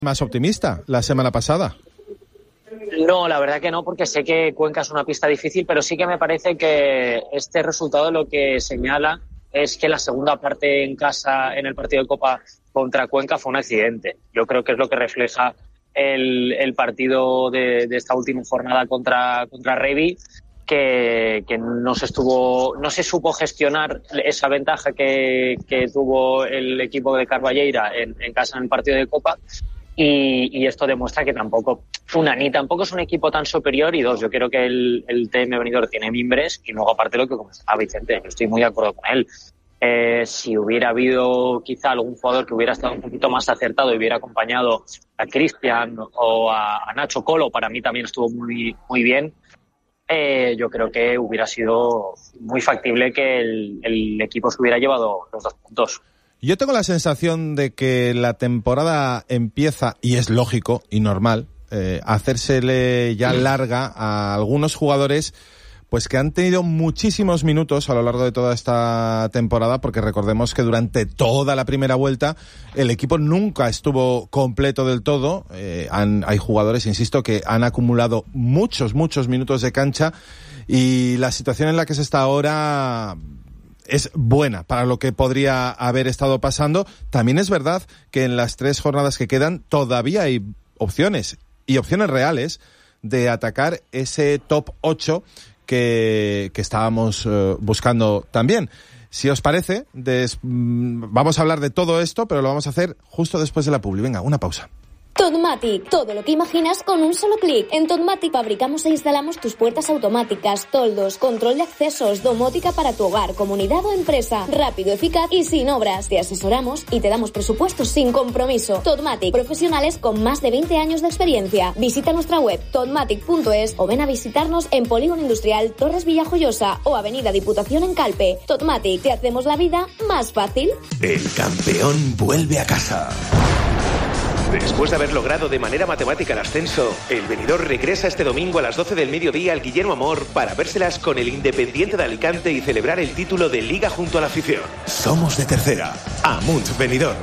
más optimista la semana pasada. No, la verdad que no, porque sé que Cuenca es una pista difícil, pero sí que me parece que este resultado lo que señala es que la segunda parte en casa en el partido de Copa contra Cuenca fue un accidente. Yo creo que es lo que refleja el partido de esta última jornada contra Revi, que no se supo gestionar esa ventaja que tuvo el equipo de Carballeira en casa en el partido de Copa. Y esto demuestra que tampoco es un equipo tan superior, y dos, yo creo que el TM Benidorm tiene mimbres, y luego aparte lo que comentaba Vicente, yo estoy muy de acuerdo con él. Si hubiera habido quizá algún jugador que hubiera estado un poquito más acertado y hubiera acompañado a Cristian o a Nacho Colo, para mí también estuvo muy, muy bien. Yo creo que hubiera sido muy factible que el equipo se hubiera llevado los 2 puntos. Yo tengo la sensación de que la temporada empieza, y es lógico y normal, hacérsele ya larga a algunos jugadores pues que han tenido muchísimos minutos a lo largo de toda esta temporada, porque recordemos que durante toda la primera vuelta el equipo nunca estuvo completo del todo. Hay jugadores, insisto, que han acumulado muchos minutos de cancha, y la situación en la que se está ahora es buena para lo que podría haber estado pasando. También es verdad que en las 3 jornadas que quedan todavía hay opciones, y opciones reales, de atacar ese top 8 que estábamos buscando también. Si os parece, vamos a hablar de todo esto, pero lo vamos a hacer justo después de la publi. Venga, una pausa. Totmatic, todo lo que imaginas con un solo clic. En Totmatic fabricamos e instalamos tus puertas automáticas, toldos, control de accesos, domótica para tu hogar, comunidad o empresa. Rápido, eficaz y sin obras. Te asesoramos y te damos presupuestos sin compromiso. Totmatic, profesionales con más de 20 años de experiencia. Visita nuestra web totmatic.es o ven a visitarnos en Polígono Industrial Torres Villajoyosa o Avenida Diputación en Calpe. Totmatic, te hacemos la vida más fácil. El campeón vuelve a casa. Después de haber logrado de manera matemática el ascenso, el Benidorm regresa este domingo a las 12 del mediodía al Guillermo Amor para vérselas con el Independiente de Alicante y celebrar el título de Liga junto a la afición. Somos de tercera. Amunt Benidorm.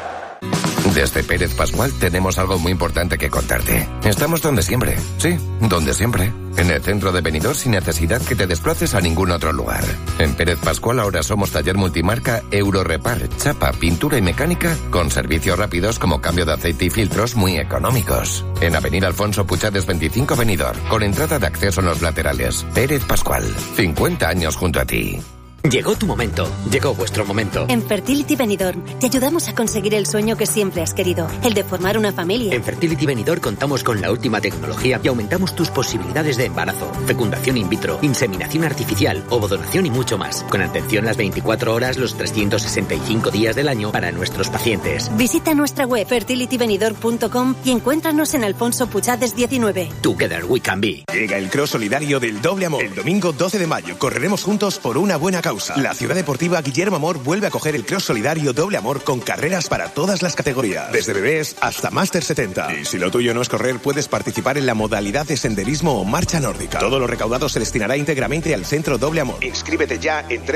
Desde Pérez Pascual tenemos algo muy importante que contarte. Estamos donde siempre. Sí, donde siempre. En el centro de Benidorm, sin necesidad que te desplaces a ningún otro lugar. En Pérez Pascual ahora somos taller multimarca Eurorepar, chapa, pintura y mecánica, con servicios rápidos como cambio de aceite y filtros muy económicos. En Avenida Alfonso Puchades 25 Benidorm, con entrada de acceso en los laterales. Pérez Pascual, 50 años junto a ti. Llegó tu momento, llegó vuestro momento. En Fertility Benidorm te ayudamos a conseguir el sueño que siempre has querido, el de formar una familia. En Fertility Benidorm contamos con la última tecnología y aumentamos tus posibilidades de embarazo, fecundación in vitro, inseminación artificial, ovodonación y mucho más. Con atención las 24 horas, los 365 días del año para nuestros pacientes. Visita nuestra web fertilitybenidorm.com y encuéntranos en Alfonso Puchades 19. Together we can be. Llega el Cross Solidario del Doble Amor. El domingo 12 de mayo correremos juntos por una buena causa. La Ciudad Deportiva Guillermo Amor vuelve a acoger el Cross Solidario Doble Amor con carreras para todas las categorías, desde bebés hasta Máster 70. Y si lo tuyo no es correr, puedes participar en la modalidad de senderismo o marcha nórdica. Todo lo recaudado se destinará íntegramente al Centro Doble Amor. Inscríbete ya en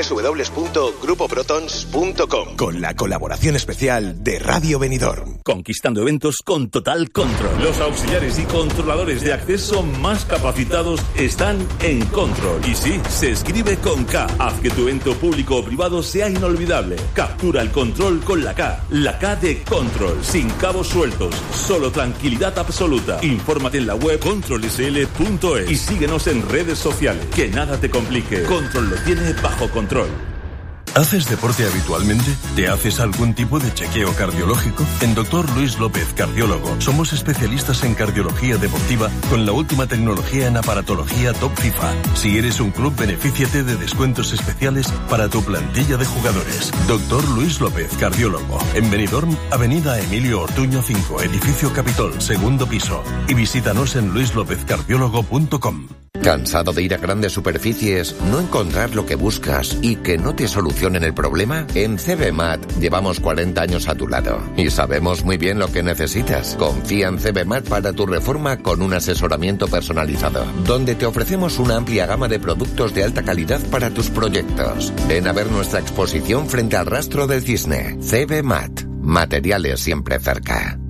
www.grupoprotons.com con la colaboración especial de Radio Benidorm. Conquistando eventos con Total Control. Los auxiliares y controladores de acceso más capacitados están en Control. Y sí, se escribe con K. Haz que tu evento público o privado sea inolvidable. Captura el control con la K. La K de Control, sin cabos sueltos, solo tranquilidad absoluta. Infórmate en la web controlsl.es y síguenos en redes sociales. Que nada te complique. Control lo tiene bajo control. ¿Haces deporte habitualmente? ¿Te haces algún tipo de chequeo cardiológico? En Dr. Luis López, cardiólogo, somos especialistas en cardiología deportiva con la última tecnología en aparatología top FIFA. Si eres un club, benefíciate de descuentos especiales para tu plantilla de jugadores. Dr. Luis López, cardiólogo. En Benidorm, Avenida Emilio Ortuño 5, Edificio Capitol, segundo piso. Y visítanos en luislopezcardiólogo.com. ¿Cansado de ir a grandes superficies, no encontrar lo que buscas y que no te solucionen el problema? En CBMAT llevamos 40 años a tu lado y sabemos muy bien lo que necesitas. Confía en CBMAT para tu reforma con un asesoramiento personalizado, donde te ofrecemos una amplia gama de productos de alta calidad para tus proyectos. Ven a ver nuestra exposición frente al Rastro del Cisne. CBMAT. Materiales siempre cerca.